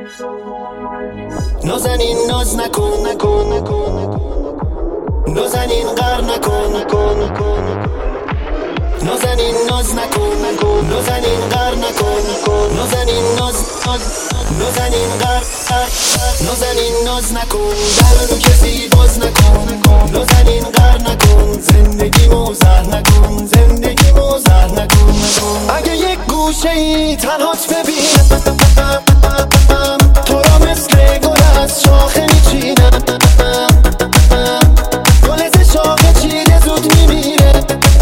نازنین ناز نکن نازنین غر نکن نازنین ناز نکن نازنین غر نکن نازنین نازنین غر نازنین ناز نکن در رو کسی باز نکن نازنین غر نکن زندگیمو زهر نکن زندگیمو زهر نکن اگه یک گوشه ای تنهات ببینم تو را مثل گل از شاخه میچینم گل ز شاخه چیده زود میمیره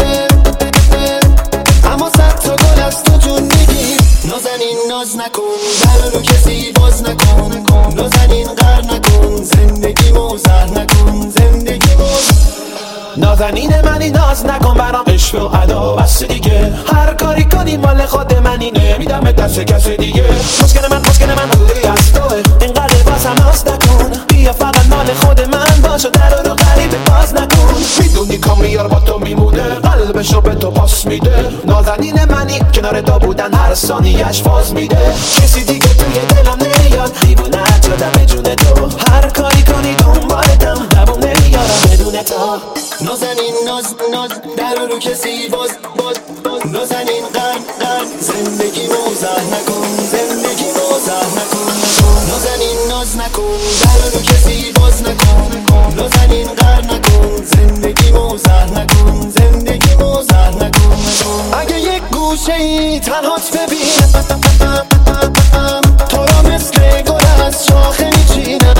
اما صد تا گل از تو جون میگیر نازنین ناز نکن در رو کسی باز نکن نازنین غر نکن زندگیمو زهر نکن زندگیمو نازنین منی ناز نکن برام عشق و ادا بس دیگه هر کاری کنی مال خود منی نمیدم دست کسی دیگه مشکل من دوری از توه اینقدر بازم ناز نکن بیا فقط مال خود من باش و در رو غریبه باز نکن میدونی کامیار با تو میمونه قلبشو به تو پاس میده نازنین منی کنار تو بودن هر ثانیه‌اش فاز میده کسی دیگه توی دلم نمیاد دیوونه‌ت شدم به جون تو هر کاری کنی دنبالتم دوام نمیارم بدون تو نازنین ناز در رو کسی باز نازنین غر زندگیمو زهر نکن زندگیمو زهر نکن نازنین ناز نکن در رو کسی باز نکن نازنین غر نکن زندگیمو زهر نکن زندگیمو زهر نکن اگه یک گوشه ای تنهات ببینم تو را مثل گل از شاخه میچینم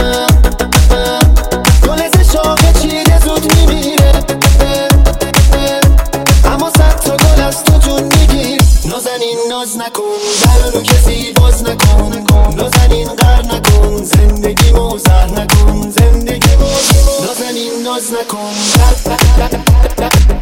گل ز شاخه چیده زود میمیره اما صد تا گل از تو جون میگیر نازنین ناز نکن در رو کسی باز نکن نازنین غر نکن زندگیمو زهر نکن زندگیمو نازنین ناز نکن